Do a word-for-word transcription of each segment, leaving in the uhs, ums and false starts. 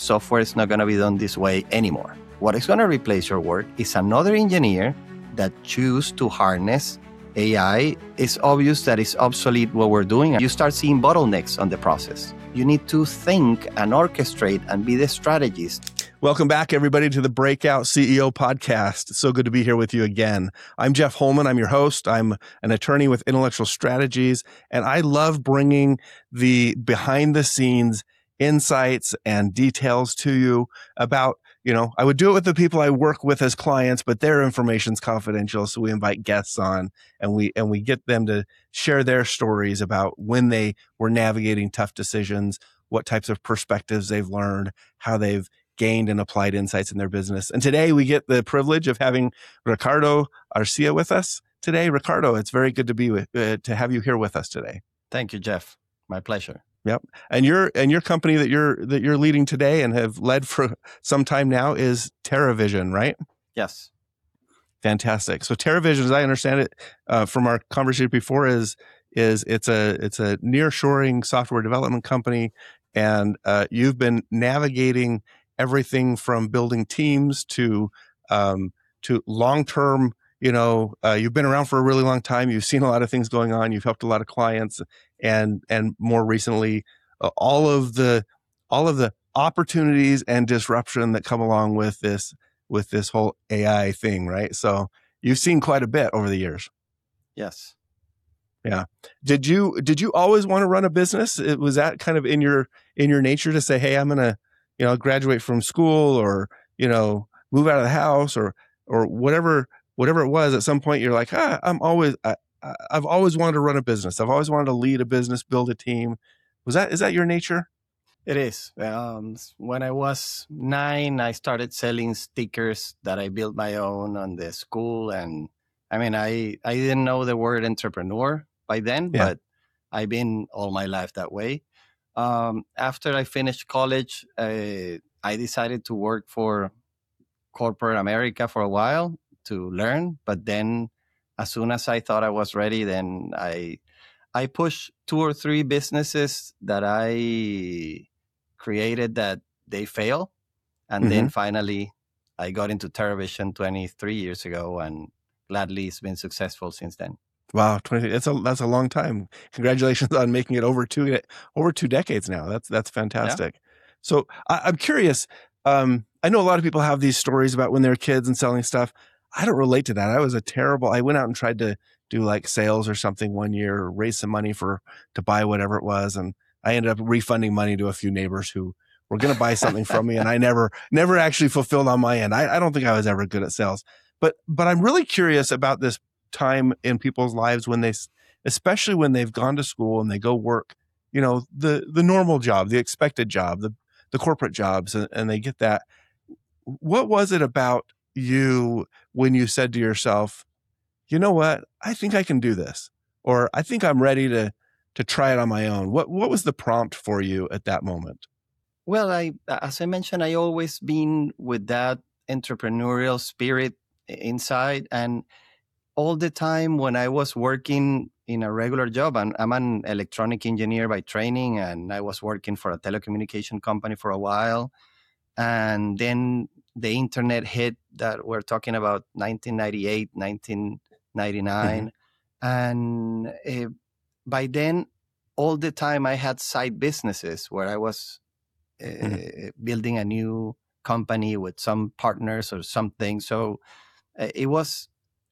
software is not going to be done this way anymore. What is going to replace your work is another engineer that choose to harness A I. It's obvious that it's obsolete what we're doing. You start seeing bottlenecks on the process. You need to think and orchestrate and be the strategist. Welcome back, everybody, to the Breakout C E O podcast. It's so good to be here with you again. I'm Jeff Holman. I'm your host. I'm an attorney with Intellectual Strategies, and I love bringing the behind-the-scenes insights and details to you about, you know, I would do it with the people I work with as clients, but their information's confidential. So we invite guests on and we, and we get them to share their stories about when they were navigating tough decisions, what types of perspectives they've learned, how they've gained and applied insights in their business. And today we get the privilege of having Ricardo Arcia with us today. Ricardo, it's very good to be with, uh, to have you here with us today. Thank you, Jeff. My pleasure. Yep. And your and your company that you're that you're leading today and have led for some time now is TerraVision, right? Yes. Fantastic. So TerraVision, as I understand it uh, from our conversation before, is is it's a it's a nearshoring software development company, and uh, you've been navigating everything from building teams to um, to long term. You know, uh, you've been around for a really long time. You've seen a lot of things going on. You've helped a lot of clients, and and more recently, uh, all of the all of the opportunities and disruption that come along with this with this whole A I thing, right? So you've seen quite a bit over the years. Yes. Yeah. Did you did you always want to run a business? It, was that kind of in your in your nature to say, hey, I'm gonna, you know, graduate from school, or you know, move out of the house, or or whatever. Whatever it was, at some point you're like, ah, I'm always, I, I've always wanted to run a business. I've always wanted to lead a business, build a team. Was that, is that your nature? It is. Um, when I was nine, I started selling stickers that I built my own on the school. And I mean, I, I didn't know the word entrepreneur by then, Yeah. but I've been all my life that way. Um, after I finished college, uh, I decided to work for corporate America for a while to learn, but then as soon as I thought I was ready, then I I pushed two or three businesses that I created that they fail, and mm-hmm. then finally I got into TerraVision twenty-three years ago, and gladly it's been successful since then. Wow, twenty that's a that's a long time. Congratulations on making it over two over two decades now. That's that's fantastic. Yeah. So I, I'm curious. Um, I know a lot of people have these stories about when they're kids and selling stuff. I don't relate to that. I was a terrible, I went out and tried to do like sales or something one year, or raise some money for, to buy whatever it was. And I ended up refunding money to a few neighbors who were going to buy something from me. And I never, never actually fulfilled on my end. I, I don't think I was ever good at sales, but, but I'm really curious about this time in people's lives when they, especially when they've gone to school and they go work, you know, the, the normal job, the expected job, the, the corporate jobs, and, and they get that. What was it about you when you said to yourself, you know what, I think I can do this, or I think I'm ready to to try it on my own? What what was the prompt for you at that moment? Well, I as I mentioned, I always been with that entrepreneurial spirit inside, and all the time when I was working in a regular job, and I'm an electronic engineer by training, and I was working for a telecommunication company for a while, and then the internet hit, that we're talking about nineteen ninety-eight, nineteen ninety-nine. Mm-hmm. And uh, by then, all the time I had side businesses where I was uh, mm-hmm. building a new company with some partners or something. So uh, it was,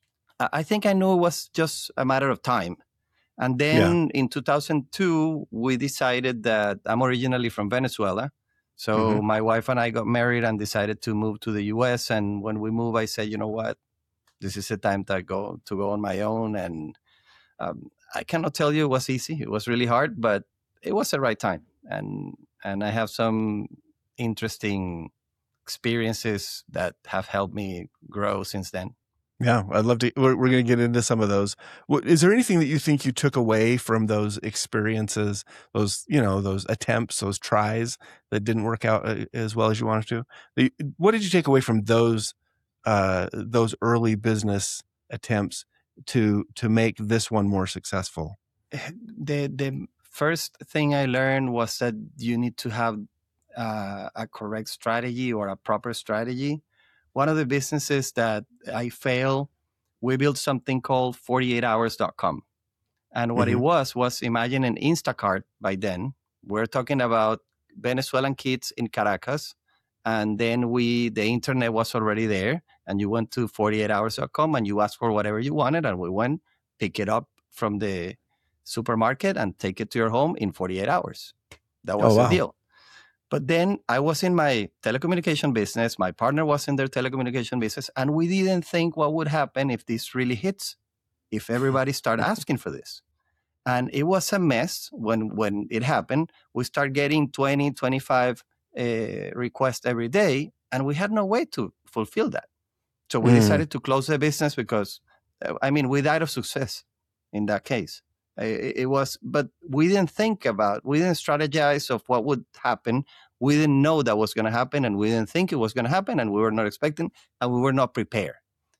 I think I knew it was just a matter of time. And then yeah. in two thousand two, we decided that I'm originally from Venezuela. So mm-hmm. my wife and I got married and decided to move to the U S. And when we moved, I said, you know what, this is the time to go to go on my own. And um, I cannot tell you it was easy. It was really hard, but it was the right time. And and I have some interesting experiences that have helped me grow since then. Yeah, I'd love to. We're, we're going to get into some of those. What, is there anything that you think you took away from those experiences, those, you know, those attempts, those tries that didn't work out as well as you wanted to? The, what did you take away from those, uh, those early business attempts to to make this one more successful? The the first thing I learned was that you need to have uh, a correct strategy or a proper strategy. One of the businesses that I failed, we built something called forty-eight hours dot com. And what mm-hmm. it was, was imagine an Instacart by then. We're talking about Venezuelan kids in Caracas. And then we, the internet was already there. And you went to forty-eight hours dot com and you asked for whatever you wanted. And we went, pick it up from the supermarket and take it to your home in forty-eight hours. That was oh, wow. the deal. But then I was in my telecommunication business. My partner was in their telecommunication business. And we didn't think what would happen if this really hits, if everybody started asking for this. And it was a mess when, when it happened. We started getting twenty, twenty-five uh, requests every day. And we had no way to fulfill that. So we mm. decided to close the business because, I mean, we died of success in that case. It, it was, but we didn't think about, we didn't strategize of what would happen. We didn't know that was going to happen, and we didn't think it was going to happen, and we were not expecting, and we were not prepared.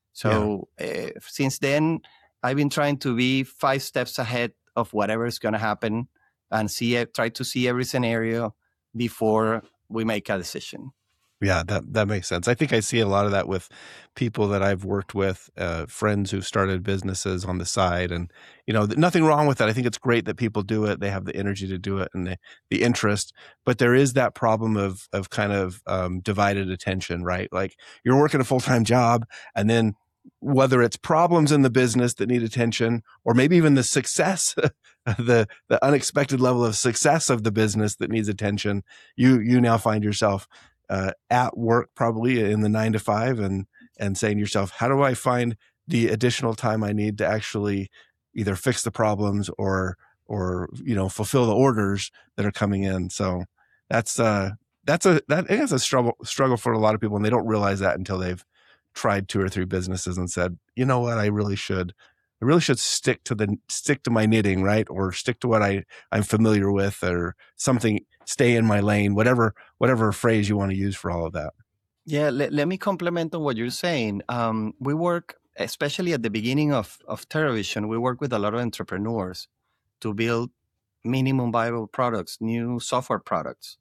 So yeah. uh, since then, I've been trying to be five steps ahead of whatever is going to happen, and see it, try to see every scenario before we make a decision. Yeah, that, that makes sense. I think I see a lot of that with people that I've worked with, uh, friends who've started businesses on the side, and, you know, nothing wrong with that. I think it's great that people do it. They have the energy to do it and the, the interest, but there is that problem of, of kind of, um, divided attention, right? Like you're working a full-time job, and then whether it's problems in the business that need attention, or maybe even the success, the, the unexpected level of success of the business that needs attention, you, you now find yourself Uh, at work, probably in the nine to five, and and saying to yourself, how do I find the additional time I need to actually either fix the problems or or you know fulfill the orders that are coming in? So that's uh that's a that is a struggle struggle for a lot of people, and they don't realize that until they've tried two or three businesses and said, you know what, I really should I really should stick to the stick to my knitting, right? Or stick to what I, I'm familiar with, or something, stay in my lane, whatever whatever phrase you want to use for all of that. Yeah, let, let me complement on what you're saying. Um, we work, especially at the beginning of, of TerraVision, we work with a lot of entrepreneurs to build minimum viable products, new software products.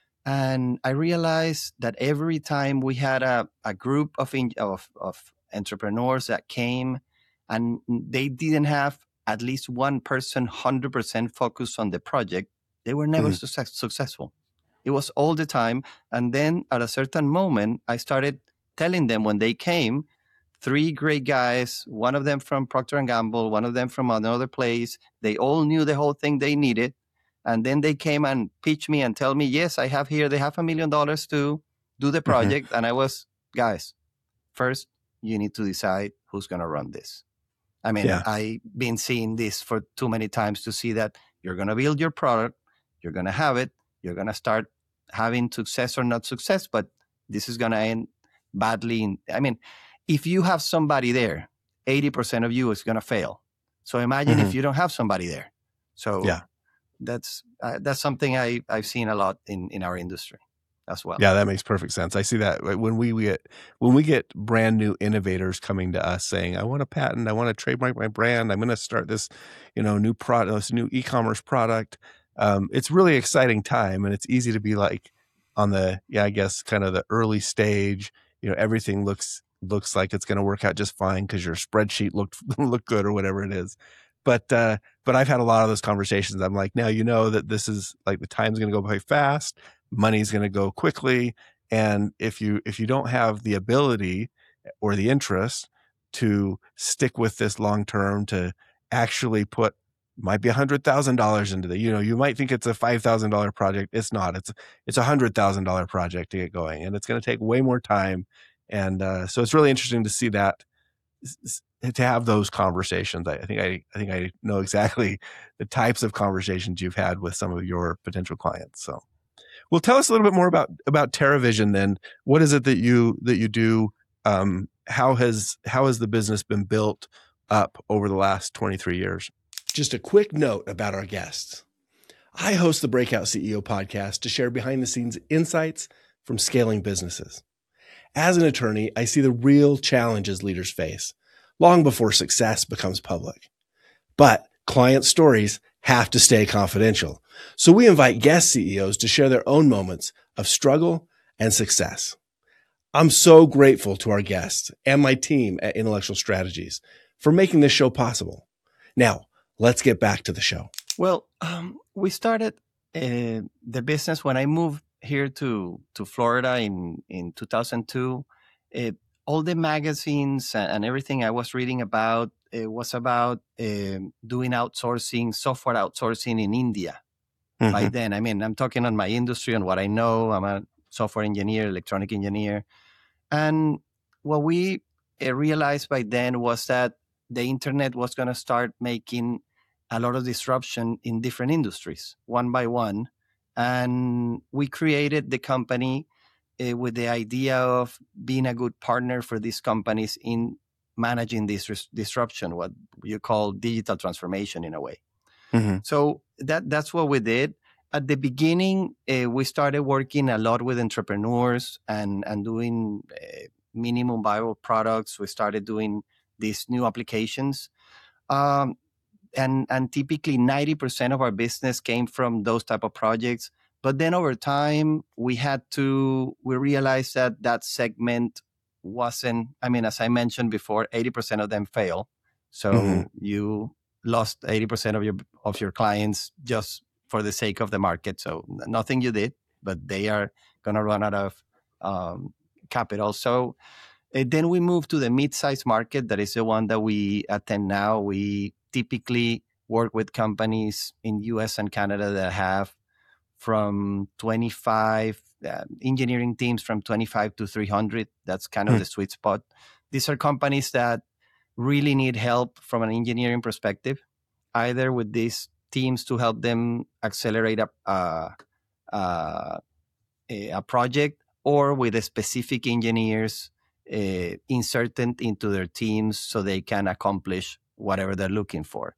And I realized that every time we had a, a group of, in, of, of entrepreneurs that came, and they didn't have at least one person one hundred percent focused on the project, they were never mm-hmm. success, successful. It was all the time. And then at a certain moment, I started telling them when they came, three great guys, one of them from Procter and Gamble, one of them from another place, they all knew the whole thing they needed. And then they came and pitched me and tell me, yes, I have here the half a million dollars to do the project. Mm-hmm. And I was, guys, first, you need to decide who's going to run this. I mean, yeah. I've been seeing this for too many times to see that you're going to build your product, you're going to have it, you're going to start having success or not success, but this is going to end badly. In, I mean, if you have somebody there, eighty percent of you is going to fail. So imagine mm-hmm. if you don't have somebody there. So yeah. that's uh, that's something I, I've seen a lot in, in our industry as well. Yeah, that makes perfect sense. I see that when we, we get when we get brand new innovators coming to us saying, I want a patent, I want to trademark my brand, I'm going to start this, you know, new product, this new e-commerce product. Um, it's really exciting time, and it's easy to be like on the, yeah, I guess kind of the early stage, you know, everything looks looks like it's going to work out just fine because your spreadsheet looked look good or whatever it is. But uh, but I've had a lot of those conversations. I'm like, now you know that this is like the time's going to go by fast, money's going to go quickly, and if you if you don't have the ability or the interest to stick with this long term, to actually put might be a hundred thousand dollars into the, you know, you might think it's a five thousand dollar project. It's not. It's it's a hundred thousand dollar project to get going, and it's going to take way more time. And uh, so it's really interesting to see that, to have those conversations. I, I think I I think I know exactly the types of conversations you've had with some of your potential clients. So, well, tell us a little bit more about about TerraVision. Then, what is it that you that you do? Um, how has how has the business been built up over the last twenty-three years? Just a quick note about our guests. I host the Breakout C E O podcast to share behind-the-scenes insights from scaling businesses. As an attorney, I see the real challenges leaders face long before success becomes public. But client stories have to stay confidential. So we invite guest C E Os to share their own moments of struggle and success. I'm so grateful to our guests and my team at Intellectual Strategies for making this show possible. Now, let's get back to the show. Well, um, we started uh, the business when I moved here to, to Florida in, in two thousand two. Uh, all the magazines and everything I was reading about, it was about uh, doing outsourcing, software outsourcing in India. Mm-hmm. By then, I mean, I'm talking on my industry and what I know. I'm a software engineer, electronic engineer. And what we uh, realized by then was that the internet was going to start making a lot of disruption in different industries, one by one. And we created the company uh, with the idea of being a good partner for these companies in managing this res- disruption, what you call digital transformation in a way. Mm-hmm. So that that's what we did. At the beginning, uh, we started working a lot with entrepreneurs and, and doing uh, minimum viable products. We started doing these new applications. Um, and, and typically ninety percent of our business came from those type of projects. But then over time, we had to, we realized that that segment wasn't, I mean, as I mentioned before, eighty percent of them fail. So mm-hmm. you lost eighty percent of your of your clients just for the sake of the market. So nothing you did, but they are going to run out of um, capital. So uh, then we moved to the mid-sized market. That is the one that we attend now. We typically work with companies in U S and Canada that have from twenty-five uh, engineering teams from twenty-five to three hundred. That's kind of mm. the sweet spot. These are companies that really need help from an engineering perspective, either with these teams to help them accelerate a, uh, uh, a project, or with a specific engineers uh, inserted into their teams so they can accomplish whatever they're looking for.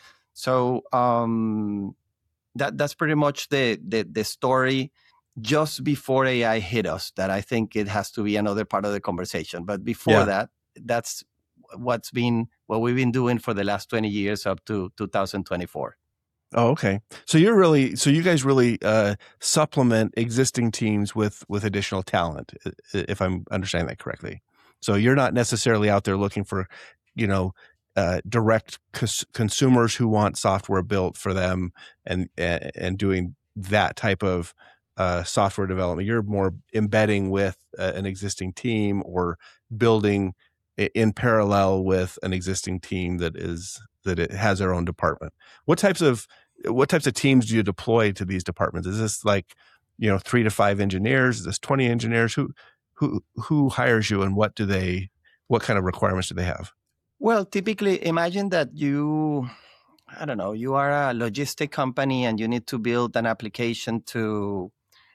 So um, that that's pretty much the, the the story just before A I hit us. That I think it has to be another part of the conversation. But before yeah. that, that's what's been what we've been doing for the last twenty years up to two thousand twenty-four. Oh, okay. So you're really, so you guys really uh, supplement existing teams with with additional talent, if I'm understanding that correctly. So you're not necessarily out there looking for, you know, uh, direct cons- consumers who want software built for them and and, and doing that type of uh, software development. You're more embedding with uh, an existing team or building in parallel with an existing team that is that it has their own department. What types of what types of teams do you deploy to these departments? Is this like, you know, three to five engineers? Is this twenty engineers? Who who who hires you, and what do they what kind of requirements do they have? Well, typically imagine that you I don't know, you are a logistic company and you need to build an application to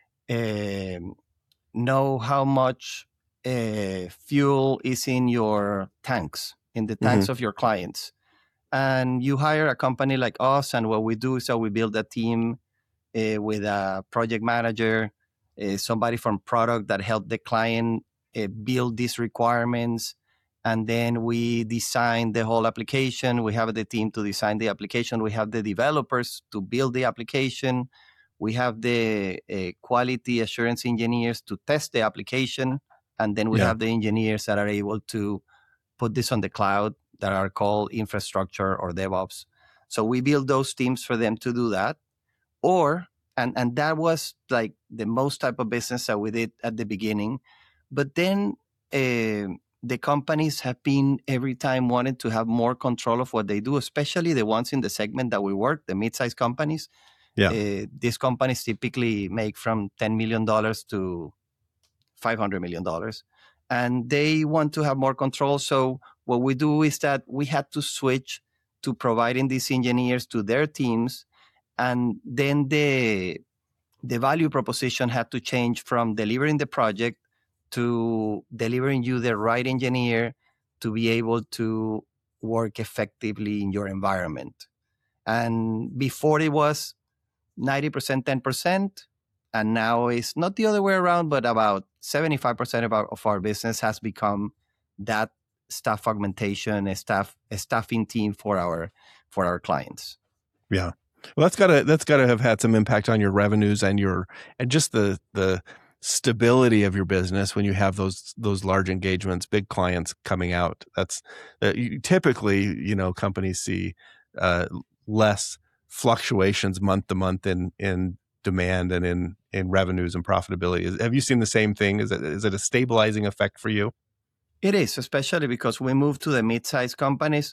uh, know how much uh, fuel is in your tanks, in the tanks mm-hmm. of your clients. And you hire a company like us, and what we do is that we build a team uh, with a project manager, uh, somebody from product that help the client uh, build these requirements. And then we design the whole application. We have the team to design the application. We have the developers to build the application. We have the uh, quality assurance engineers to test the application. And then we yeah. have the engineers that are able to put this on the cloud, that are called infrastructure or DevOps. So we build those teams for them to do that. Or, and, and that was like the most type of business that we did at the beginning. But then uh, the companies have been every time wanted to have more control of what they do, especially the ones in the segment that we work, the mid-sized companies. Yeah. Uh, these companies typically make from ten million dollars to five hundred million dollars. And they want to have more control. So what we do is that we had to switch to providing these engineers to their teams. And then the, the value proposition had to change from delivering the project to delivering you the right engineer to be able to work effectively in your environment. And before it was ninety percent, ten percent. And now it's not the other way around, but about seventy-five percent of our, of our business has become that staff augmentation, a staff a staffing team for our for our clients. Yeah. Well, that's gotta that's gotta have had some impact on your revenues and your and just the the stability of your business when you have those those large engagements, big clients coming out. That's uh, you, typically, you know, companies see uh, less fluctuations month to month in in demand and in in revenues and profitability. Is, have you seen the same thing? Is it is it a stabilizing effect for you? It is, especially because we moved to the mid-sized companies.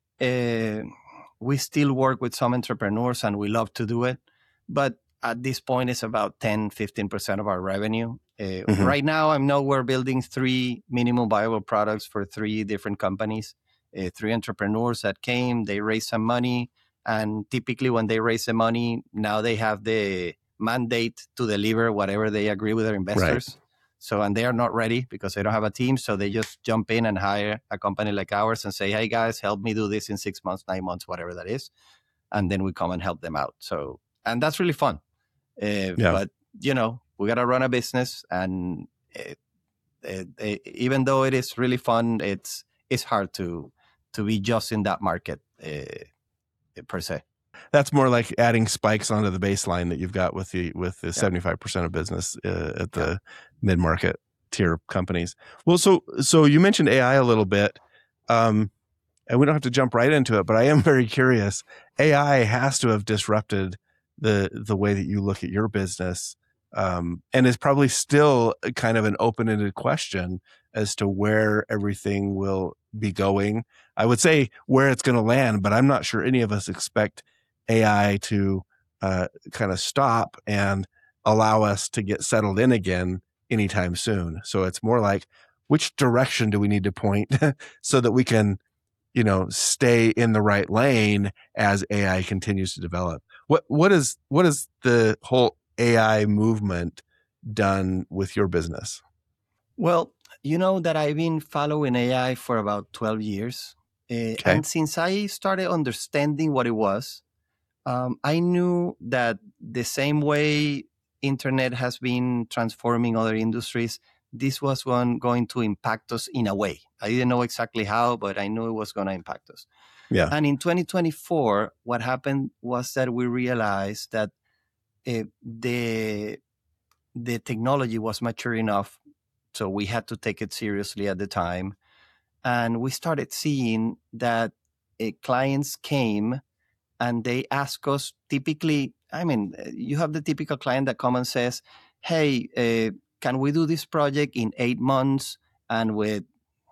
Uh, we still work with some entrepreneurs and we love to do it. But at this point, it's about ten, fifteen percent of our revenue. Uh, mm-hmm. Right now, I know we're building three minimum viable products for three different companies, uh, three entrepreneurs that came, they raised some money. And typically when they raise the money, now they have the mandate to deliver whatever they agree with their investors. Right. So, and they are not ready because they don't have a team. So they just jump in and hire a company like ours and say, hey guys, help me do this in six months, nine months, whatever that is. And then we come and help them out. So, and that's really fun. Uh, yeah. But, you know, we got to run a business. And it, it, it, even though it is really fun, it's it's hard to to be just in that market uh, per se. That's more like adding spikes onto the baseline that you've got with the with the yeah. seventy-five percent of business uh, at the yeah. mid-market tier companies. Well, so so you mentioned A I a little bit, um, and we don't have to jump right into it, but I am very curious. A I has to have disrupted the the way that you look at your business, um, and is probably still kind of an open-ended question as to where everything will be going. I would say where it's going to land, but I'm not sure any of us expect A I to uh, kind of stop and allow us to get settled in again anytime soon. So it's more like, which direction do we need to point so that we can, you know, stay in the right lane as A I continues to develop? What what is what is the whole A I movement done with your business? Well, you know that I've been following A I for about twelve years. Uh, okay. And since I started understanding what it was, Um, I knew that the same way internet has been transforming other industries, this was one going to impact us in a way. I didn't know exactly how, but I knew it was going to impact us. Yeah. And in twenty twenty-four, what happened was that we realized that uh, the the technology was mature enough, so we had to take it seriously at the time. And we started seeing that uh, clients came and they ask us typically, I mean, you have the typical client that comes and says, hey, uh, can we do this project in eight months and with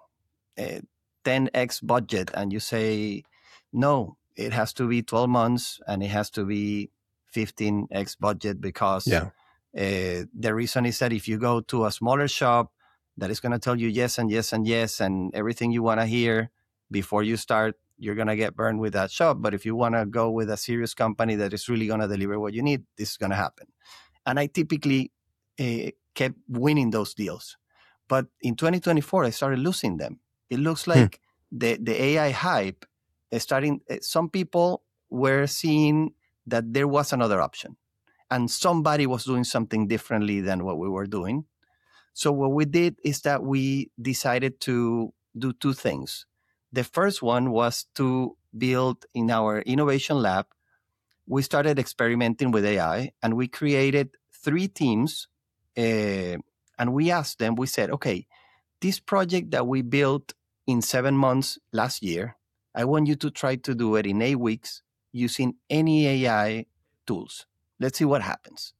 a ten x budget? And you say, no, it has to be twelve months and it has to be fifteen x budget because yeah. uh, the reason is that if you go to a smaller shop that is going to tell you yes and yes and yes and everything you want to hear before you start, you're going to get burned with that shop. But if you want to go with a serious company that is really going to deliver what you need, this is going to happen. And I typically uh, kept winning those deals. But in twenty twenty-four, I started losing them. It looks like hmm. the, the A I hype is starting. Some people were seeing that there was another option and somebody was doing something differently than what we were doing. So what we did is that we decided to do two things. The first one was to build in our innovation lab. We started experimenting with A I and we created three teams. Uh, and we asked them, we said, okay, this project that we built in seven months last year, I want you to try to do it in eight weeks using any A I tools. Let's see what happens.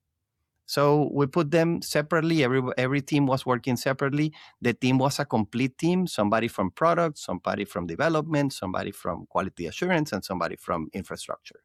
So we put them separately. Every every team was working separately. The team was a complete team, somebody from product, somebody from development, somebody from quality assurance, and somebody from infrastructure.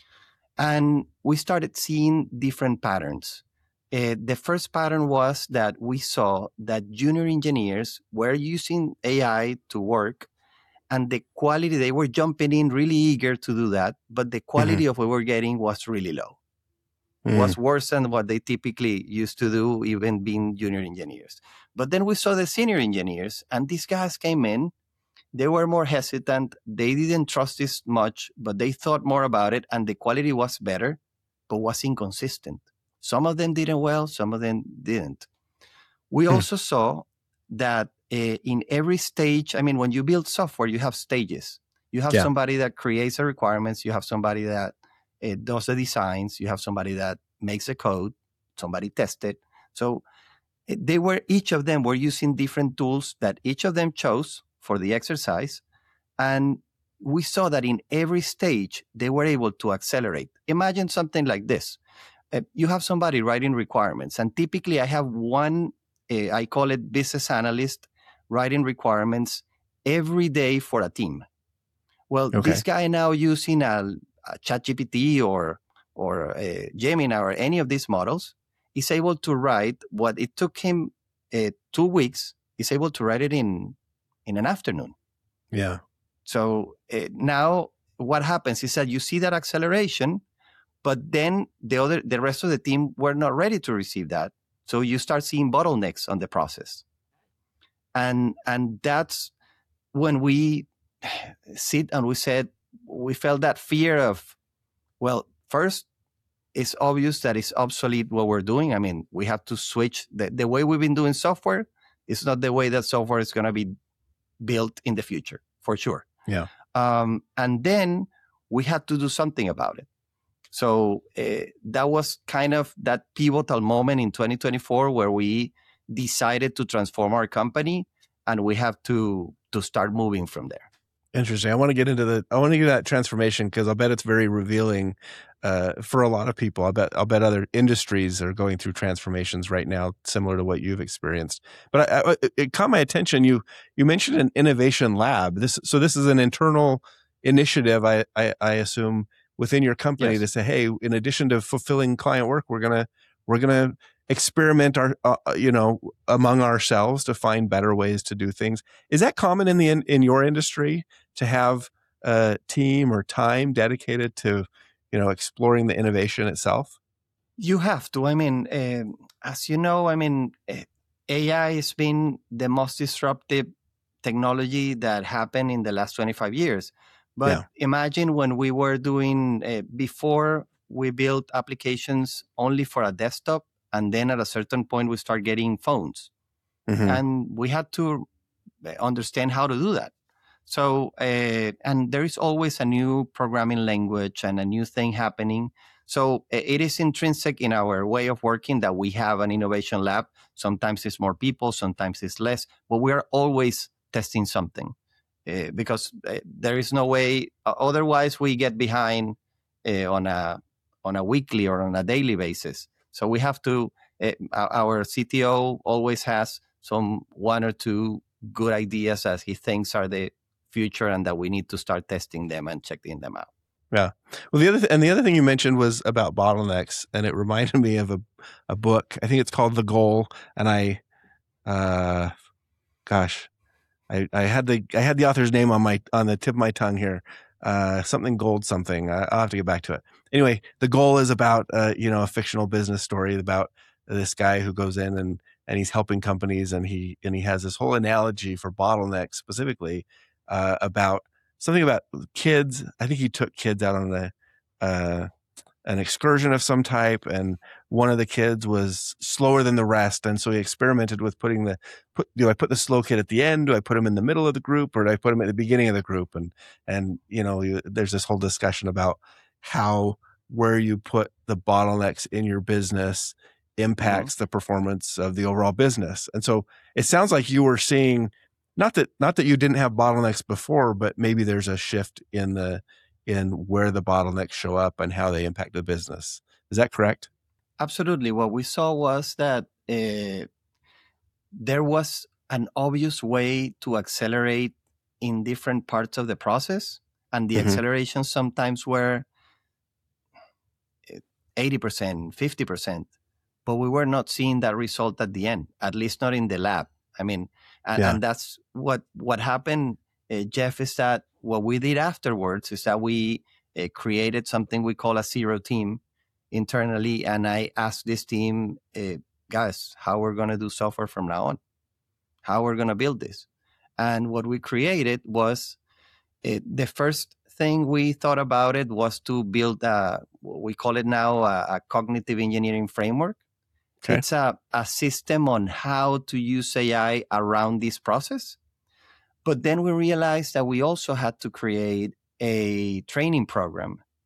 And we started seeing different patterns. Uh, the first pattern was that we saw that junior engineers were using A I to work, and the quality, they were jumping in really eager to do that, but the quality mm-hmm. of what we were getting was really low. Mm. Was worse than what they typically used to do, even being junior engineers. But then we saw the senior engineers, and these guys came in. They were more hesitant. They didn't trust this much, but they thought more about it, and the quality was better, but was inconsistent. Some of them did it well, some of them didn't. We mm. also saw that uh, in every stage, I mean, when you build software, you have stages. You have yeah. somebody that creates the requirements. You have somebody that uh, does the designs. You have somebody that makes the code, somebody tests it. So uh, they were, each of them were using different tools that each of them chose for the exercise. And we saw that in every stage, they were able to accelerate. Imagine something like this. Uh, you have somebody writing requirements, and typically I have one, uh, I call it business analyst, writing requirements every day for a team. Well, Okay. this guy now using a, a ChatGPT or, or a Gemini or any of these models is able to write what it took him uh, two weeks, is able to write it in, in an afternoon. Yeah. So uh, now what happens is that you see that acceleration, but then the other, the rest of the team were not ready to receive that. So you start seeing bottlenecks on the process. And, and that's when we sit and we said, we felt that fear of, well, first, it's obvious that it's obsolete what we're doing. I mean, we have to switch. The, the way we've been doing software is not the way that software is going to be built in the future, for sure. Yeah. Um, and then we had to do something about it. So uh, that was kind of that pivotal moment in twenty twenty-four where we decided to transform our company, and we have to to start moving from there. Interesting. I want to get into the, I want to get that transformation because I'll bet it's very revealing uh, for a lot of people. I'll bet, I'll bet other industries are going through transformations right now, similar to what you've experienced. But I, I, it caught my attention. You, you mentioned an innovation lab. This, so this is an internal initiative, I, I, I assume, within your company Yes. to say, hey, in addition to fulfilling client work, we're going to, we're going to experiment our, uh, you know, among ourselves to find better ways to do things. Is that common in the, in, in your industry to have a team or time dedicated to, you know, exploring the innovation itself? You have to. I mean, uh, as you know, I mean, uh, A I has been the most disruptive technology that happened in the last twenty-five years. But Yeah. imagine when we were doing, uh, before we built applications only for a desktop, and then at a certain point we start getting phones. Mm-hmm. And we had to understand how to do that. So, uh, and there is always a new programming language and a new thing happening. So it is intrinsic in our way of working that we have an innovation lab. Sometimes it's more people, sometimes it's less, but we are always testing something uh, because uh, there is no way. Uh, otherwise, we get behind uh, on a on a weekly or on a daily basis. So we have to. Uh, our C T O always has some one or two good ideas as he thinks are the future, and that we need to start testing them and checking them out. Yeah. Well, the other th- and the other thing you mentioned was about bottlenecks, and it reminded me of a a book. I think it's called The Goal, and I, uh, gosh, I, I had the I had the author's name on my on the tip of my tongue here. Uh, something Gold something. I, I'll have to get back to it. Anyway, The Goal is about uh, you know, a fictional business story about this guy who goes in and and he's helping companies, and he and he has this whole analogy for bottlenecks specifically uh, about something about kids. I think he took kids out on a uh, an excursion of some type, and one of the kids was slower than the rest, and so he experimented with putting the put. Do I put the slow kid at the end? Do I put him in the middle of the group, or do I put him at the beginning of the group? And and you know, you, there's this whole discussion about how where you put the bottlenecks in your business impacts mm-hmm. the performance of the overall business. And so it sounds like you were seeing, not that not that you didn't have bottlenecks before, but maybe there's a shift in the in where the bottlenecks show up and how they impact the business. Is that correct? Absolutely. What we saw was that uh, there was an obvious way to accelerate in different parts of the process, and the mm-hmm. accelerations sometimes were eighty percent, fifty percent. But we were not seeing that result at the end, at least not in the lab. I mean, and, yeah. and that's what what happened, uh, Jeff, is that what we did afterwards is that we uh, created something we call a zero team internally. And I asked this team, uh, guys, how we're going to do software from now on, how we're going to build this. And what we created was uh, the first thing we thought about it was to build a, we call it now a, a cognitive engineering framework. Okay. It's a, a system on how to use A I around this process. But then we realized that we also had to create a training program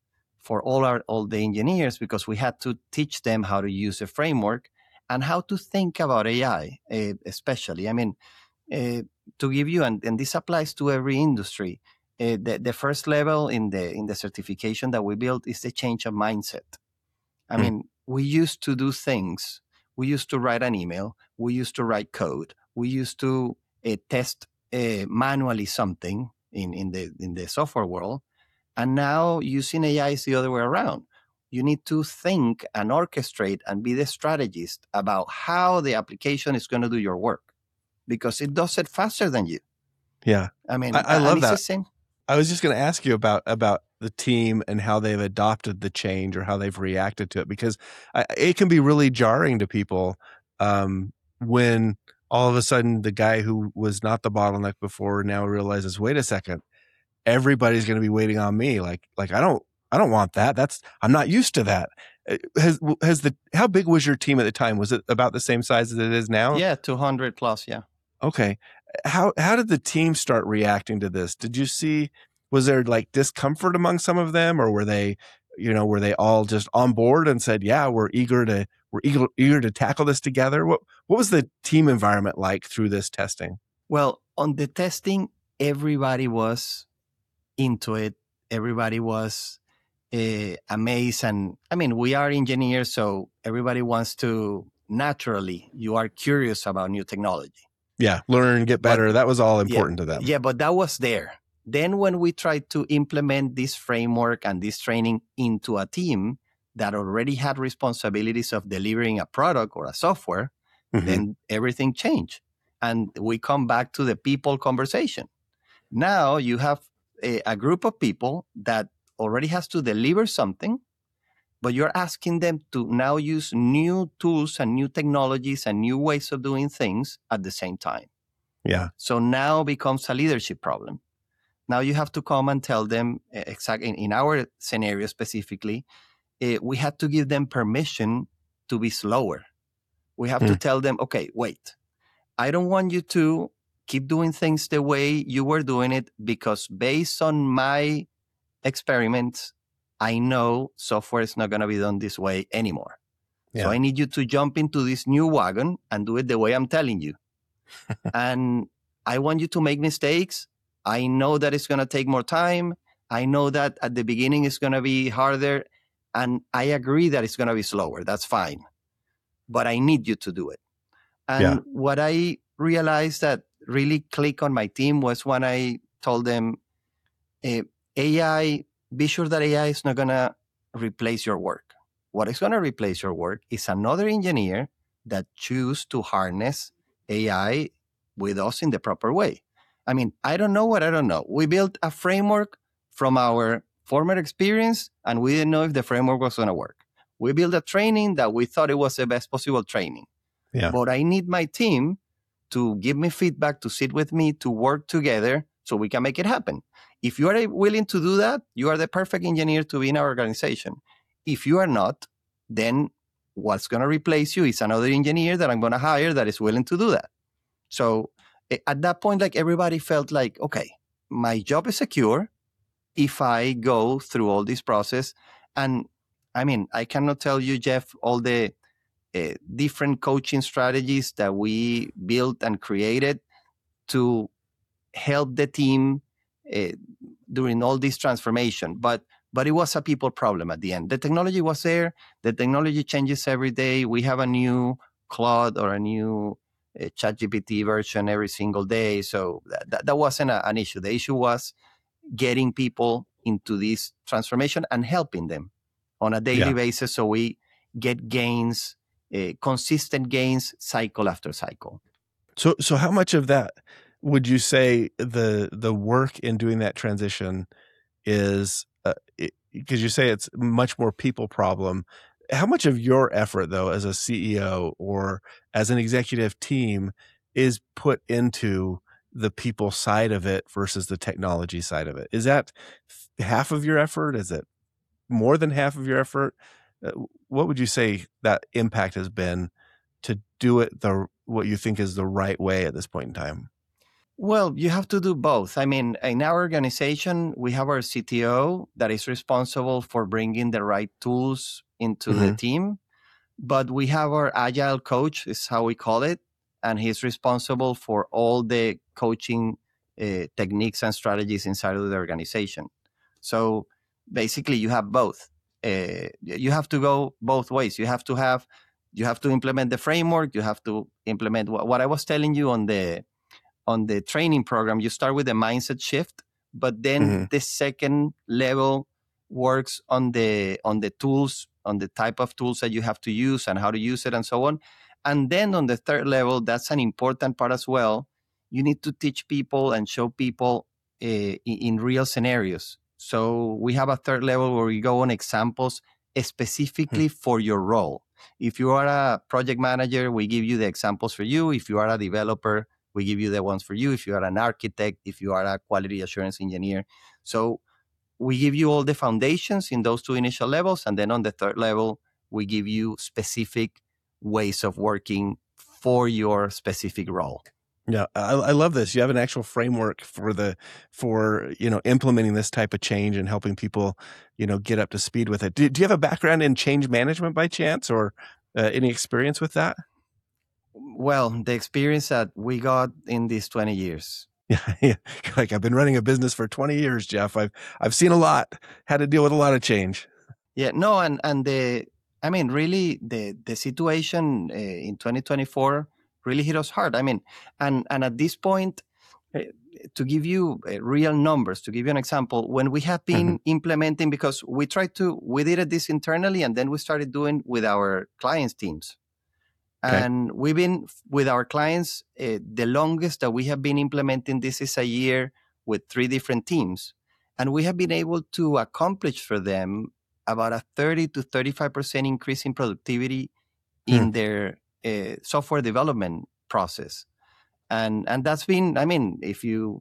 for all our all the engineers, because we had to teach them how to use a framework and how to think about A I, uh, especially. I mean, uh, to give you, and, and this applies to every industry, uh, the, the first level in the in the certification that we built is the change of mindset. I mm. mean, we used to do things. We used to write an email. We used to write code. We used to uh, test uh, manually something in, in the in the software world. And now using A I is the other way around. You need to think and orchestrate and be the strategist about how the application is going to do your work, because it does it faster than you. Yeah. I mean, I, I love that. The same. I was just going to ask you about, about the team and how they've adopted the change or how they've reacted to it, because I, it can be really jarring to people um, when all of a sudden the guy who was not the bottleneck before now realizes, wait a second, everybody's going to be waiting on me. Like, like I don't, I don't want that. That's, I'm not used to that. Has, has the, how big was your team at the time? Was it about the same size as it is now? Yeah. two hundred plus. Yeah. Okay. How, how did the team start reacting to this? Did you see, was there like discomfort among some of them, or were they, you know, were they all just on board and said, yeah, we're eager to, we're eager, eager to tackle this together? What, what was the team environment like through this testing? Well, on the testing, everybody was into it. Everybody was uh, amazed. And I mean, we are engineers, so everybody wants to, naturally, you are curious about new technology. Yeah, learn, get better. But, that was all important yeah, to them. Yeah, but that was there. Then when we tried to implement this framework and this training into a team that already had responsibilities of delivering a product or a software, mm-hmm. then everything changed. And we come back to the people conversation. Now you have a, a group of people that already has to deliver something, but you're asking them to now use new tools and new technologies and new ways of doing things at the same time. Yeah. So now becomes a leadership problem. Now you have to come and tell them, exactly in, in our scenario specifically, uh, we had to give them permission to be slower. We have mm. to tell them, okay, wait, I don't want you to keep doing things the way you were doing it, because based on my experiments, I know software is not going to be done this way anymore. Yeah. So I need you to jump into this new wagon and do it the way I'm telling you. And I want you to make mistakes. I know that it's going to take more time. I know that at the beginning it's going to be harder. And I agree that it's going to be slower. That's fine. But I need you to do it. And yeah. what I realized that really clicked on my team was when I told them, eh, A I, be sure that A I is not going to replace your work. What is going to replace your work is another engineer that choose to harness A I with us in the proper way. I mean, I don't know what I don't know. We built a framework from our former experience, and we didn't know if the framework was going to work. We built a training that we thought it was the best possible training. Yeah. But I need my team to give me feedback, to sit with me, to work together so we can make it happen. If you are willing to do that, you are the perfect engineer to be in our organization. If you are not, then what's going to replace you is another engineer that I'm going to hire that is willing to do that. So at that point, like everybody felt like, okay, my job is secure if I go through all this process. And I mean, I cannot tell you, Jeff, all the uh, different coaching strategies that we built and created to help the team uh, during all this transformation. But but it was a people problem at the end. The technology was there. The technology changes every day. We have a new Claude or a new uh, ChatGPT version every single day. So that, that, that wasn't a, an issue. The issue was getting people into this transformation and helping them on a daily yeah. basis so we get gains, uh, consistent gains, cycle after cycle. So so how much of that would you say the the work in doing that transition is, uh, because you say it's much more people problem, how much of your effort, though, as a C E O or as an executive team is put into the people side of it versus the technology side of it? Is that half of your effort? Is it more than half of your effort? Uh, what would you say that impact has been to do it the what you think is the right way at this point in time? Well, you have to do both. I mean, in our organization, we have our C T O that is responsible for bringing the right tools into mm-hmm. the team. But we have our agile coach, is how we call it, and he's responsible for all the coaching uh, techniques and strategies inside of the organization. So basically, you have both. Uh, you have to go both ways. You have to have, you have to implement the framework. You have to implement what, what I was telling you on the on the training program. You start with the mindset shift, but then mm-hmm. the second level works on the on the tools, on the type of tools that you have to use and how to use it and so on. And then on the third level, that's an important part as well. You need to teach people and show people uh, in, in real scenarios. So we have a third level where we go on examples specifically hmm. for your role. If you are a project manager, we give you the examples for you. If you are a developer, we give you the ones for you. If you are an architect, if you are a quality assurance engineer. So we give you all the foundations in those two initial levels. And then on the third level, we give you specific ways of working for your specific role. Yeah, I, I love this. You have an actual framework for the, for, you know, implementing this type of change and helping people, you know, get up to speed with it. Do, do you have a background in change management by chance, or uh, any experience with that? Well, the experience that we got in these twenty years. Yeah, yeah. Like, I've been running a business for twenty years, Jeff. I've I've seen a lot, had to deal with a lot of change. Yeah, no, and and the I mean, really, the the situation uh, in twenty twenty-four really hit us hard. I mean, and and at this point, uh, to give you uh, real numbers, to give you an example, when we have been mm-hmm. implementing, because we tried to, we did this internally, and then we started doing with our clients' teams. Okay. And we've been with our clients, uh, the longest that we have been implementing this is a year with three different teams. And we have been able to accomplish for them about a thirty to thirty-five percent increase in productivity hmm. in their uh, software development process. And and that's been, I mean, if you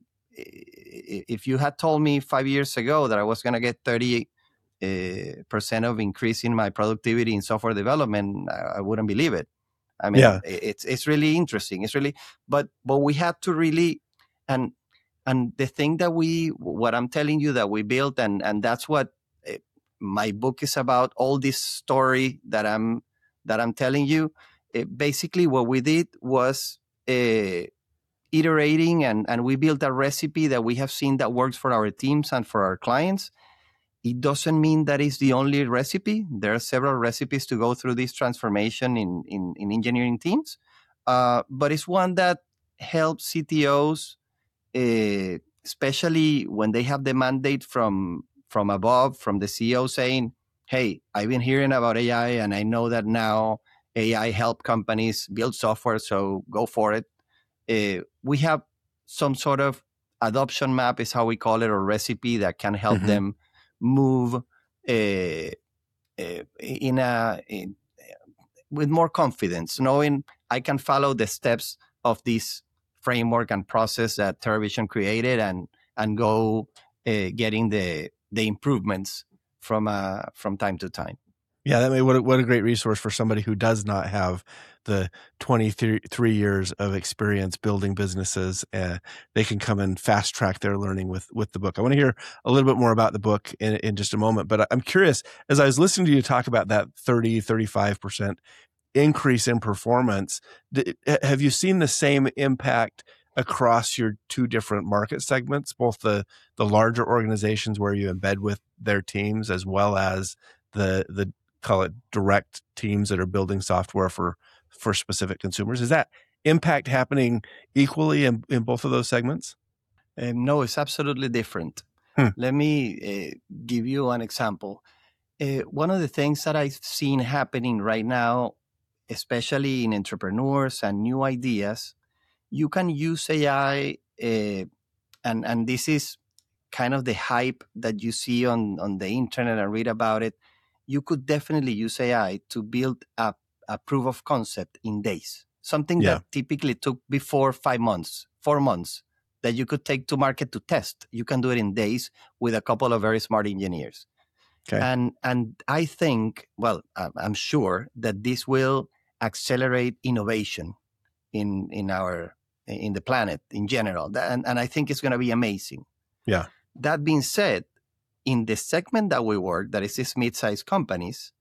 if you had told me five years ago that I was going to get thirty uh, percent of increase in my productivity in software development, I, I wouldn't believe it. I mean, yeah. it's it's really interesting. It's really, but but we had to really, and and the thing that we, what I'm telling you that we built, and and that's what uh, my book is about. All this story that I'm that I'm telling you, uh, basically what we did was uh, iterating, and and we built a recipe that we have seen that works for our teams and for our clients. It doesn't mean that it's the only recipe. There are several recipes to go through this transformation in, in, in engineering teams. Uh, but it's one that helps C T Os, uh, especially when they have the mandate from, from above, from the C E O saying, hey, I've been hearing about A I, and I know that now A I help companies build software, so go for it. Uh, we have some sort of adoption map, is how we call it, or recipe that can help mm-hmm. them move uh, uh, in a in, with more confidence, knowing I can follow the steps of this framework and process that TerraVision created, and and go uh, getting the the improvements from uh, from time to time. Yeah, that may what a, what a great resource for somebody who does not have the twenty-three years of experience building businesses. Uh, they can come and fast track their learning with with the book. I want to hear a little bit more about the book in, in just a moment, but I'm curious, as I was listening to you talk about that thirty, thirty-five percent increase in performance, did, have you seen the same impact across your two different market segments, both the the larger organizations where you embed with their teams, as well as the the call it direct teams that are building software for, for specific consumers? Is that impact happening equally in, in both of those segments? Um, no, it's absolutely different. Hmm. Let me uh, give you an example. Uh, one of the things that I've seen happening right now, especially in entrepreneurs and new ideas, you can use A I, uh, and, and this is kind of the hype that you see on, on the internet and read about it. You could definitely use A I to build a, a proof of concept in days, something yeah. that typically took before five months, four months, that you could take to market to test. You can do it in days with a couple of very smart engineers. Okay. And and I think, well, I'm sure that this will accelerate innovation in in our in the planet in general. And, and I think it's going to be amazing. Yeah. That being said, in the segment that we work, that is these mid-sized companies,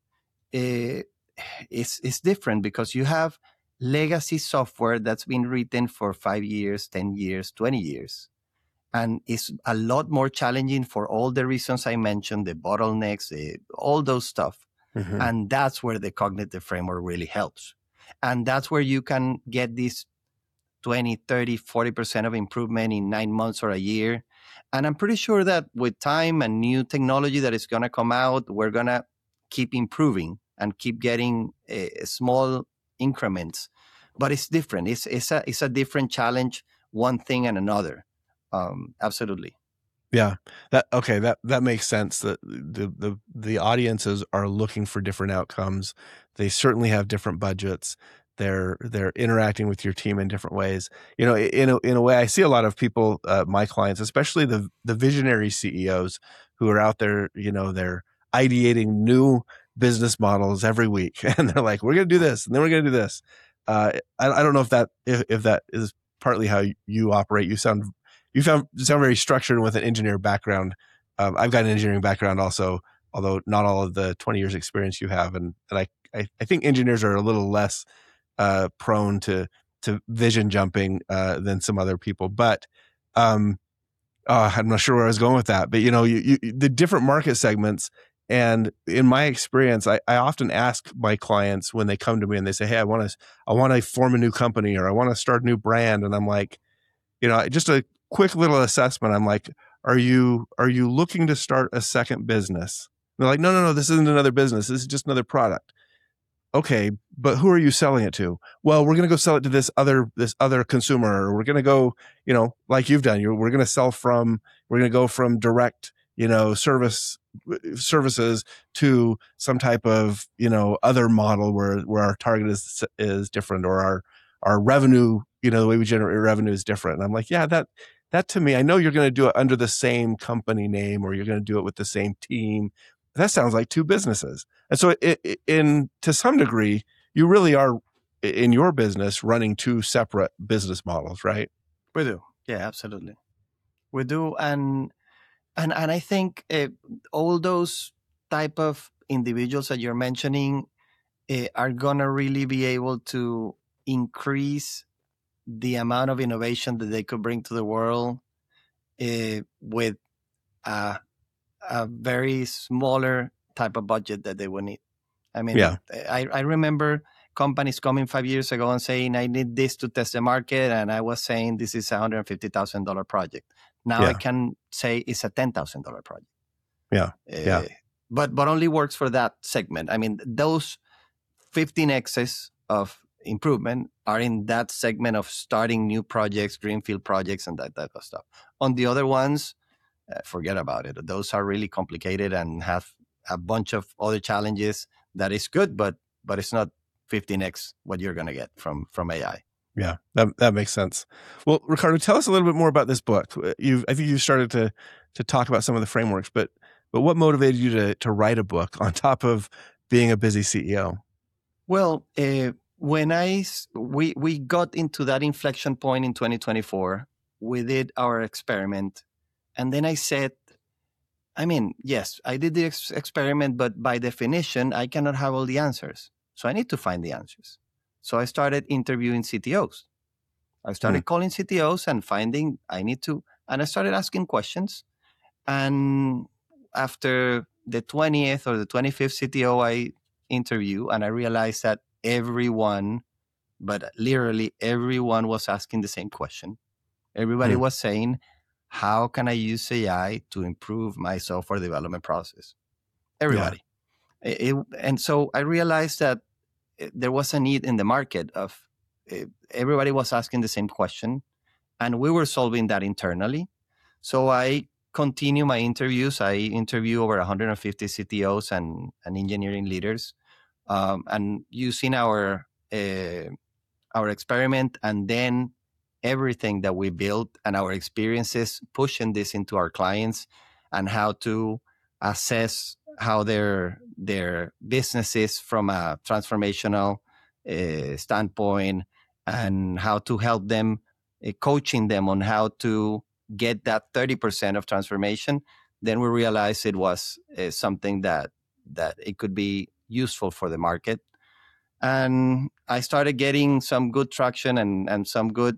uh, it's, it's different because you have legacy software that's been written for five years, ten years, twenty years. And it's a lot more challenging for all the reasons I mentioned, the bottlenecks, the, all those stuff. Mm-hmm. And that's where the cognitive framework really helps. And that's where you can get this twenty, thirty, forty percent of improvement in nine months or a year. And I'm pretty sure that with time and new technology that is going to come out, we're going to keep improving and keep getting uh, small increments. But it's different. It's, it's, a, it's a different challenge, one thing and another. Um, absolutely. Yeah. That okay. That that makes sense. That the the the audiences are looking for different outcomes. They certainly have different budgets. They're they're interacting with your team in different ways. You know, in a, in a way, I see a lot of people, uh, my clients, especially the the visionary C E Os who are out there. You know, they're ideating new business models every week, and they're like, "We're going to do this, and then we're going to do this." Uh, I, I don't know if that if, if that is partly how you operate. You sound You found, sound very structured with an engineer background. Um, I've got an engineering background also, although not all of the twenty years experience you have. And, and I, I, I think engineers are a little less uh, prone to to vision jumping uh, than some other people. But um, uh, I'm not sure where I was going with that. But, you know, you, you, the different market segments. And in my experience, I, I often ask my clients when they come to me and they say, "Hey, I want to I want to form a new company, or I want to start a new brand." And I'm like, you know, just a quick little assessment. I'm like, are you are you looking to start a second business? And they're like, no, no, no, this isn't another business. This is just another product. Okay, but who are you selling it to? Well, we're going to go sell it to this other this other consumer, or we're going to go, you know, like you've done. You're, we're going to sell from, we're going to go from direct, you know, service services to some type of, you know, other model where where our target is is different, or our our revenue, you know, the way we generate revenue is different. And I'm like, yeah, that. That to me, I know you're going to do it under the same company name, or you're going to do it with the same team. That sounds like two businesses. And so it, it, in to some degree, you really are in your business running two separate business models, right? We do. Yeah, absolutely. We do. And and and I think uh, all those type of individuals that you're mentioning uh, are going to really be able to increase the amount of innovation that they could bring to the world uh, with a, a very smaller type of budget that they would need. I mean, yeah. I, I remember companies coming five years ago and saying, I need this to test the market. And I was saying, this is a one hundred fifty thousand dollars project. Now yeah. I can say it's a ten thousand dollars project. Yeah. Uh, yeah. But, but only works for that segment. I mean, those fifteen X's of improvement are in that segment of starting new projects, greenfield projects, and that type of stuff. On the other ones, uh, forget about it. Those are really complicated and have a bunch of other challenges. That is good, but but it's not fifteen X what you're going to get from from A I. Yeah, that that makes sense. Well, Ricardo, tell us a little bit more about this book. You've I think you started to to talk about some of the frameworks, but but what motivated you to to write a book on top of being a busy C E O? Well, uh, when I we we got into that inflection point in twenty twenty-four, we did our experiment, and then I said, I mean, yes, I did the ex- experiment, but by definition, I cannot have all the answers. So I need to find the answers. So I started interviewing C T Os. I started mm. calling C T Os and finding I need to, and I started asking questions. And after the twentieth or the twenty-fifth C T O I interview, and I realized that everyone, but literally everyone was asking the same question. Everybody mm. was saying, how can I use A I to improve my software development process? Everybody. Yeah. It, it, and so I realized that there was a need in the market of uh, everybody was asking the same question, and we were solving that internally. So I continue my interviews. I interview over one hundred fifty C T Os and, and engineering leaders, um, and using our uh, our experiment and then everything that we built and our experiences, pushing this into our clients and how to assess how their their businesses from a transformational uh, standpoint, and how to help them uh, coaching them on how to get that thirty percent of transformation, then we realized it was uh, something that that it could be useful for the market. And I started getting some good traction and, and some good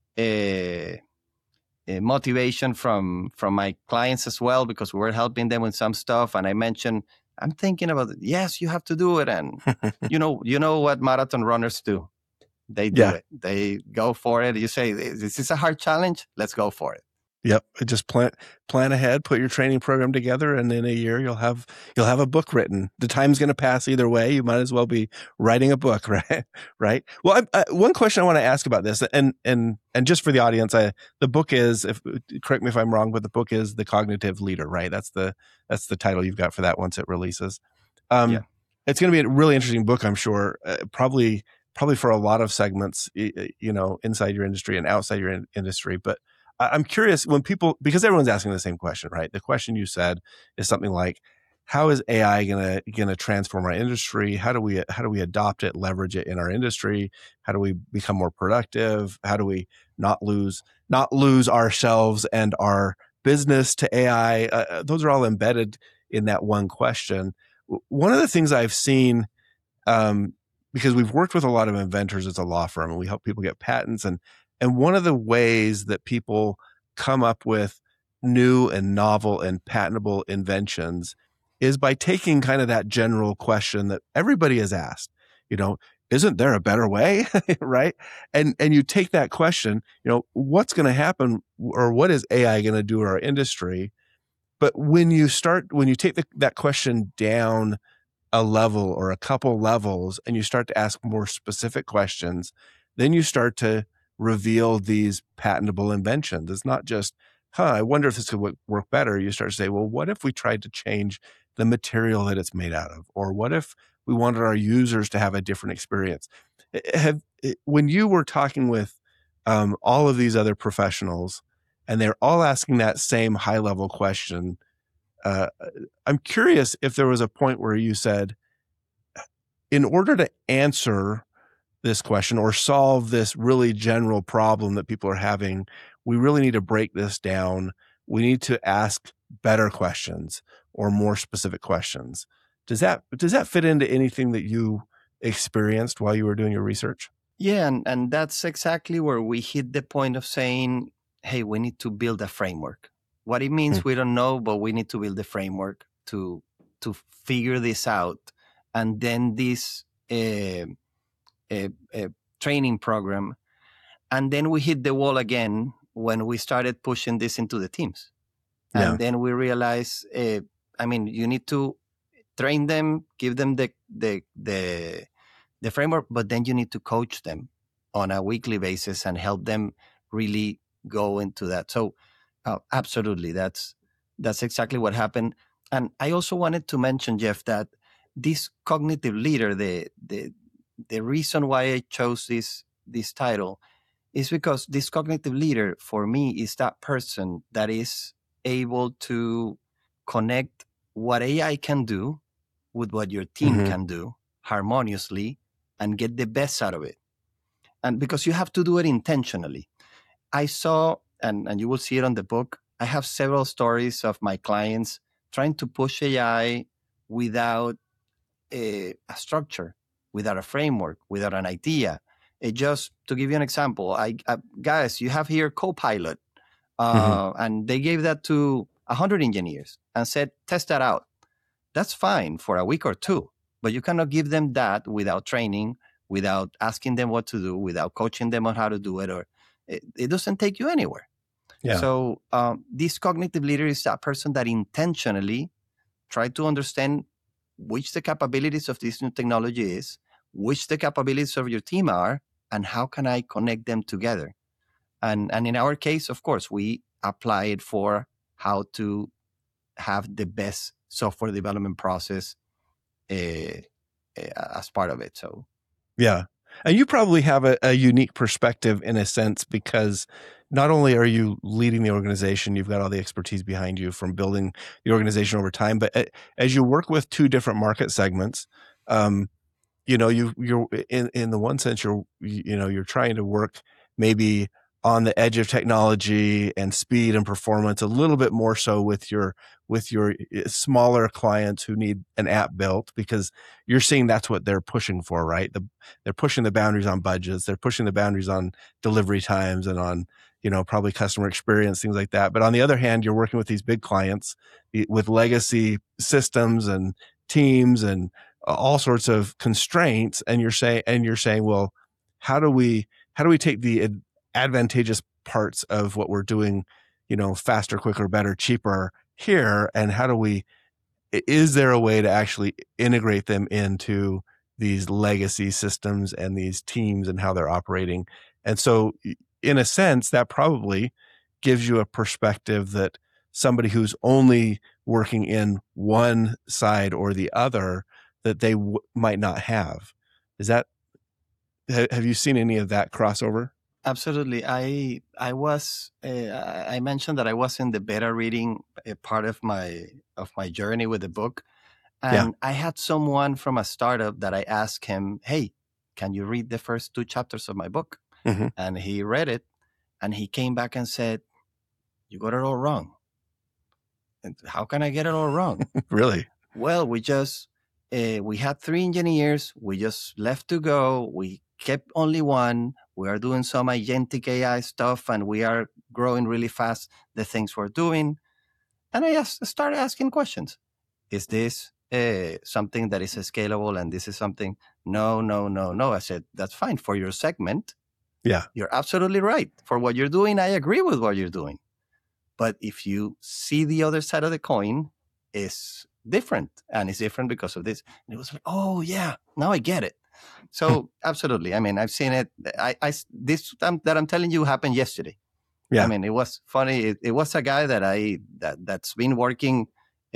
uh, uh, motivation from from my clients as well, because we were helping them with some stuff. And I mentioned, I'm thinking about it. Yes, you have to do it. And you know, you know what marathon runners do? They do Yeah. it. They go for it. You say, "Is this a hard challenge? Let's go for it." Yep. Just plan plan ahead, put your training program together, and in a year you'll have you'll have a book written. The time's going to pass either way. You might as well be writing a book, right? Right. Well, I, I, one question I want to ask about this, and and and just for the audience, I, the book is, if correct me if I'm wrong, but the book is The Cognitive Leader, right? That's the that's the title you've got for that once it releases. Um, Yeah. It's going to be a really interesting book, I'm sure. Uh, probably probably for a lot of segments, you know, inside your industry and outside your in- industry, but. I'm curious when people, because everyone's asking the same question, right? The question you said is something like, how is A I going to going to transform our industry? How do we how do we adopt it, leverage it in our industry? How do we become more productive? How do we not lose not lose ourselves and our business to A I? Uh, those are all embedded in that one question. One of the things I've seen, um, because we've worked with a lot of inventors as a law firm, and we help people get patents, and And one of the ways that people come up with new and novel and patentable inventions is by taking kind of that general question that everybody has asked, you know, isn't there a better way? Right? And, and you take that question, you know, what's going to happen, or what is A I going to do to our industry? But when you start, when you take the, that question down a level or a couple levels, and you start to ask more specific questions, then you start to reveal these patentable inventions. It's not just, huh, I wonder if this could work better. You start to say, well, what if we tried to change the material that it's made out of? Or what if we wanted our users to have a different experience? Have, when you were talking with um, all of these other professionals, and they're all asking that same high level question, uh, I'm curious if there was a point where you said, in order to answer this question or solve this really general problem that people are having, we really need to break this down. We need to ask better questions or more specific questions. Does that does that fit into anything that you experienced while you were doing your research? Yeah, and, and that's exactly where we hit the point of saying, hey, we need to build a framework. What it means, hmm. we don't know, but we need to build a framework to to figure this out. And then this uh, A, a training program, and then we hit the wall again when we started pushing this into the teams. Yeah. And then we realized, uh, I mean, you need to train them, give them the the the the framework, but then you need to coach them on a weekly basis and help them really go into that. So, uh, absolutely, that's that's exactly what happened. And I also wanted to mention, Jeff, that this cognitive leader, the the The reason why I chose this this title is because this cognitive leader for me is that person that is able to connect what A I can do with what your team mm-hmm. can do harmoniously and get the best out of it. And because you have to do it intentionally. I saw, and, and you will see it on the book, I have several stories of my clients trying to push A I without a, a structure, without a framework, without an idea. It just, to give you an example, I, I guys, you have here Copilot, uh, mm-hmm. and they gave that to one hundred engineers and said, test that out. That's fine for a week or two, but you cannot give them that without training, without asking them what to do, without coaching them on how to do it, or it, it doesn't take you anywhere. Yeah. So um, this cognitive leader is that person that intentionally try to understand which the capabilities of this new technology is, which the capabilities of your team are, and how can I connect them together. And and in our case, of course, we apply it for how to have the best software development process uh, uh, as part of it. So, yeah. And you probably have a, a unique perspective in a sense, because not only are you leading the organization, you've got all the expertise behind you from building the organization over time, but as you work with two different market segments, um, you know, you, you're in, in the one sense, you're, you know, you're trying to work maybe on the edge of technology and speed and performance, a little bit more so with your with your smaller clients who need an app built, because you're seeing that's what they're pushing for, right? The, they're pushing the boundaries on budgets, they're pushing the boundaries on delivery times and on, you know, probably customer experience, things like that. But on the other hand, you're working with these big clients with legacy systems and teams and all sorts of constraints, and you're saying and you're saying, well, how do we how do we take the advantageous parts of what we're doing, you know, faster, quicker, better, cheaper here, and how do we, is there a way to actually integrate them into these legacy systems and these teams and how they're operating? And so in a sense, that probably gives you a perspective that somebody who's only working in one side or the other, that they w- might not have. Is that, ha- have you seen any of that crossover? Absolutely. I I was uh, I mentioned that I was in the beta reading uh, part of my of my journey with the book, and yeah. I had someone from a startup that I asked him, "Hey, can you read the first two chapters of my book?" Mm-hmm. And he read it, and he came back and said, "You got it all wrong." And how can I get it all wrong? Really? Well, we just uh, we had three engineers. We just left to go. We kept only one. We are doing some agentic A I stuff, and we are growing really fast, the things we're doing. And I asked, started asking questions. Is this uh, something that is scalable? And this is something, no, no, no, no. I said, that's fine for your segment. Yeah. You're absolutely right. For what you're doing, I agree with what you're doing. But if you see the other side of the coin, it's different. And it's different because of this. And it was like, oh, yeah, now I get it. So absolutely. I mean, I've seen it. I, I this um, that I'm telling you happened yesterday. Yeah. I mean, it was funny. It, it was a guy that I that that's been working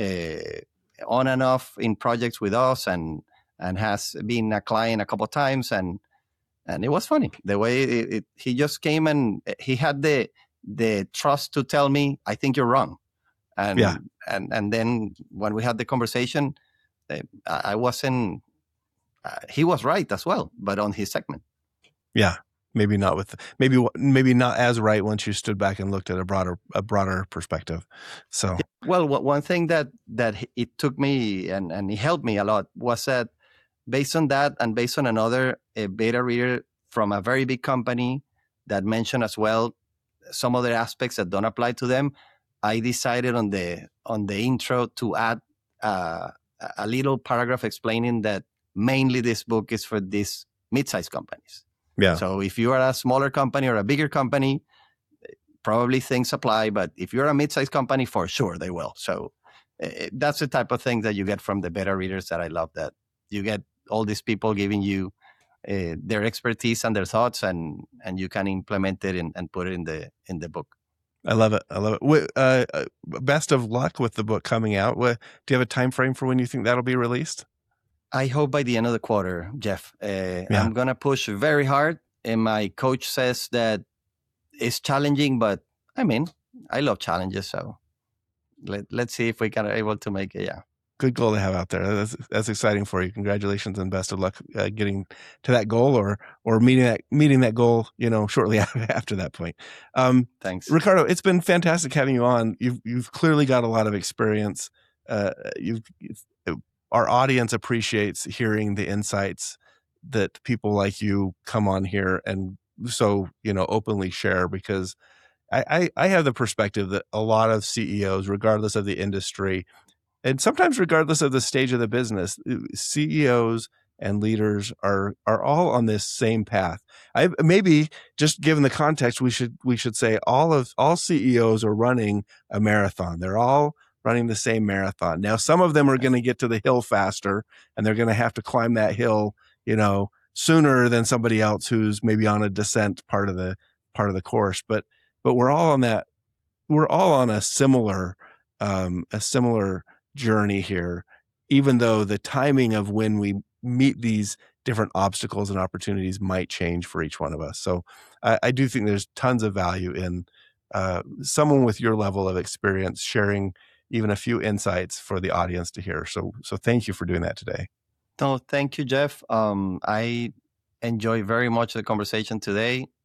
uh, on and off in projects with us, and and has been a client a couple of times, and and it was funny the way it, it, he just came and he had the the trust to tell me, I think you're wrong, and yeah. and and then when we had the conversation, I, I wasn't. Uh, he was right as well, but on his segment. Yeah, maybe not with maybe maybe not as right once you stood back and looked at a broader a broader perspective. So well, one thing that that it took me and and it helped me a lot was that based on that and based on another a beta reader from a very big company that mentioned as well some other aspects that don't apply to them, I decided on the on the intro to add uh, a little paragraph explaining that mainly this book is for these mid-sized companies. Yeah. So if you are a smaller company or a bigger company, probably things apply. But if you're a mid-sized company, for sure they will. So uh, that's the type of thing that you get from the beta readers that I love, that you get all these people giving you uh, their expertise and their thoughts, and and you can implement it in, and put it in the in the book. I love it. I love it. Uh, best of luck with the book coming out. Do you have a time frame for when you think that'll be released? I hope by the end of the quarter, Jeff. Uh, yeah. I'm going to push very hard. And my coach says that it's challenging, but I mean, I love challenges. So let, let's see if we can able to make it. Yeah. Good goal to have out there. That's, that's exciting for you. Congratulations and best of luck uh, getting to that goal, or or meeting that meeting that goal, you know, shortly after that point. Um, Thanks, Ricardo. It's been fantastic having you on. You've you've clearly got a lot of experience. Uh, you've, you've Our audience appreciates hearing the insights that people like you come on here and so, you know, openly share, because I, I, I have the perspective that a lot of C E Os, regardless of the industry, and sometimes regardless of the stage of the business, C E Os and leaders are are all on this same path. I maybe just given the context, we should we should say all of all C E Os are running a marathon. They're all running the same marathon. Now, some of them are going to get to the hill faster, and they're going to have to climb that hill, you know, sooner than somebody else who's maybe on a descent part of the part of the course. But but we're all on that. We're all on a similar um, a similar journey here, even though the timing of when we meet these different obstacles and opportunities might change for each one of us. So I, I do think there's tons of value in uh, someone with your level of experience sharing even a few insights for the audience to hear. So, so thank you for doing that today. No, thank you, Jeff. Um, I enjoy very much the conversation today.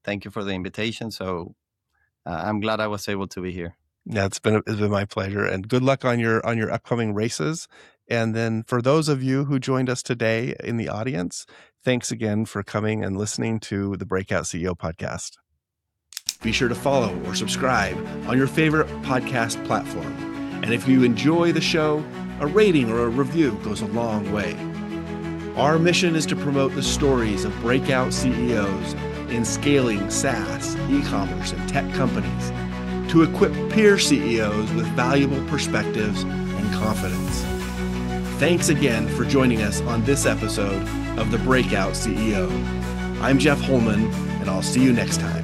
thank you for the invitation. So uh, I'm glad I was able to be here. Yeah, it's been it's been my pleasure, and good luck on your on your upcoming races. And then for those of you who joined us today in the audience, thanks again for coming and listening to the Breakout C E O podcast. Be sure to follow or subscribe on your favorite podcast platform. And if you enjoy the show, a rating or a review goes a long way. Our mission is to promote the stories of breakout C E Os in scaling SaaS, e-commerce, and tech companies, to equip peer C E Os with valuable perspectives and confidence. Thanks again for joining us on this episode of The Breakout C E O. I'm Jeff Holman, and I'll see you next time.